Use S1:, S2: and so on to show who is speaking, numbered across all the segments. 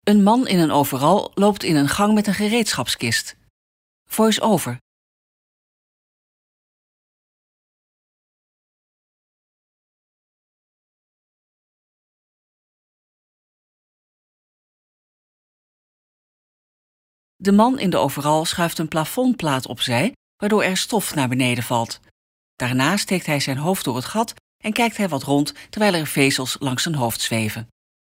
S1: Een man in een overal loopt in een gang met een gereedschapskist. Voice-over. De man in de overal schuift een plafondplaat opzij, waardoor er stof naar beneden valt. Daarna steekt hij zijn hoofd door het gat en kijkt hij wat rond terwijl er vezels langs zijn hoofd zweven.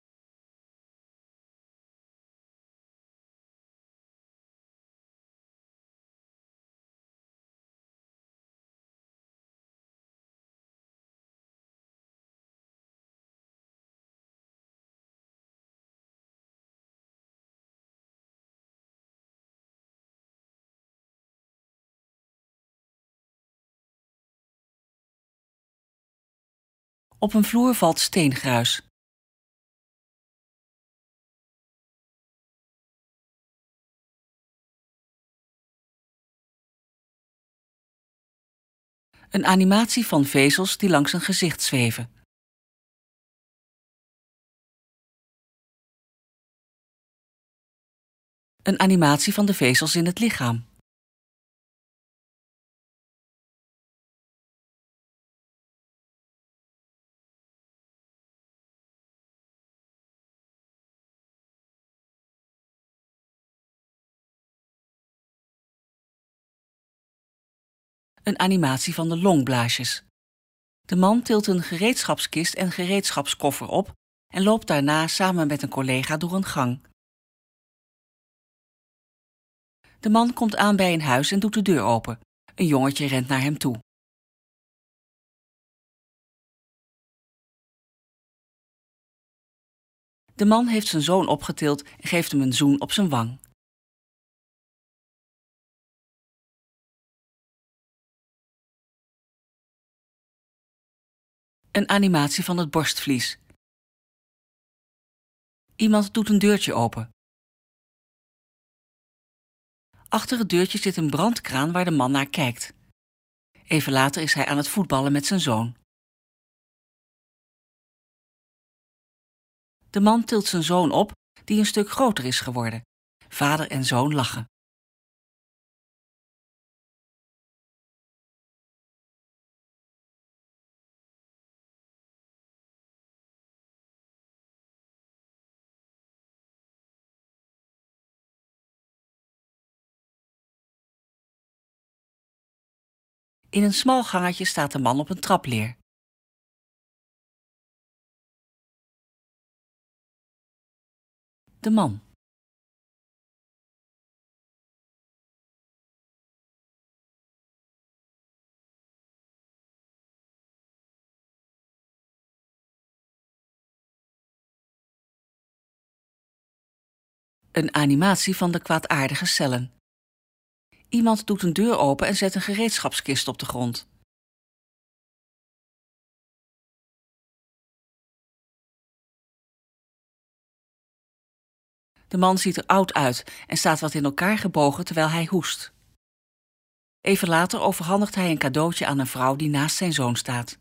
S1: Op een vloer valt steengruis. Een animatie van vezels die langs een gezicht zweven. Een animatie van de vezels in het lichaam. Een animatie van de longblaasjes. De man tilt een gereedschapskist en gereedschapskoffer op en loopt daarna samen met een collega door een gang. De man komt aan bij een huis en doet de deur open. Een jongetje rent naar hem toe. De man heeft zijn zoon opgetild en geeft hem een zoen op zijn wang. Een animatie van het borstvlies. Iemand doet een deurtje open. Achter het deurtje zit een brandkraan waar de man naar kijkt. Even later is hij aan het voetballen met zijn zoon. De man tilt zijn zoon op, die een stuk groter is geworden. Vader en zoon lachen. In een smal gangetje staat de man op een trapleer. De man. Een animatie van de kwaadaardige cellen. Iemand doet een deur open en zet een gereedschapskist op de grond. De man ziet er oud uit en staat wat in elkaar gebogen terwijl hij hoest. Even later overhandigt hij een cadeautje aan een vrouw die naast zijn zoon staat.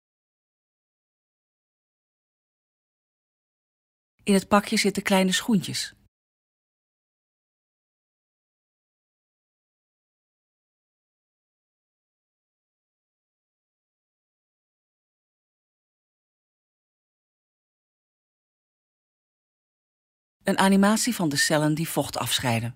S1: In het pakje zitten kleine schoentjes. Een animatie van de cellen die vocht afscheiden.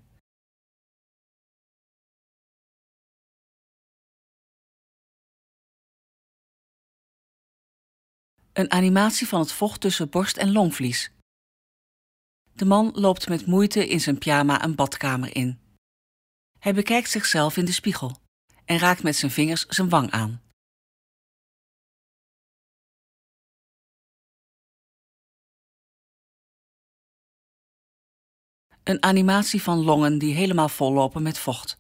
S1: Een animatie van het vocht tussen borst en longvlies. De man loopt met moeite in zijn pyjama een badkamer in. Hij bekijkt zichzelf in de spiegel en raakt met zijn vingers zijn wang aan. Een animatie van longen die helemaal vollopen met vocht.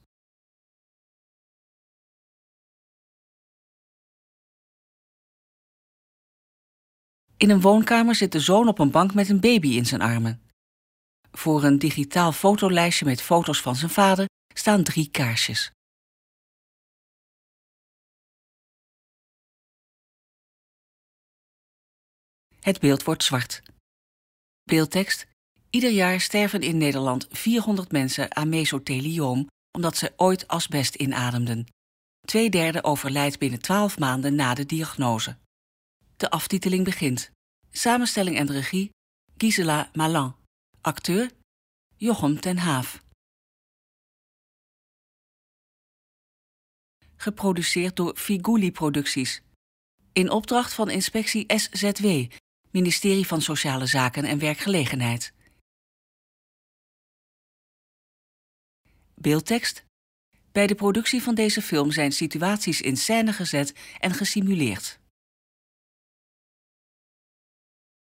S1: In een woonkamer zit de zoon op een bank met een baby in zijn armen. Voor een digitaal fotolijstje met foto's van zijn vader staan 3 kaarsjes. Het beeld wordt zwart. Beeldtekst: Ieder jaar sterven in Nederland 400 mensen aan mesothelioom omdat ze ooit asbest inademden. 2/3 overlijdt binnen 12 maanden na de diagnose. De aftiteling begint. Samenstelling en regie Gisela Malan. Acteur Jochem ten Haaf. Geproduceerd door Figuli Producties. In opdracht van Inspectie SZW, Ministerie van Sociale Zaken en Werkgelegenheid. Beeldtekst. Bij de productie van deze film zijn situaties in scène gezet en gesimuleerd.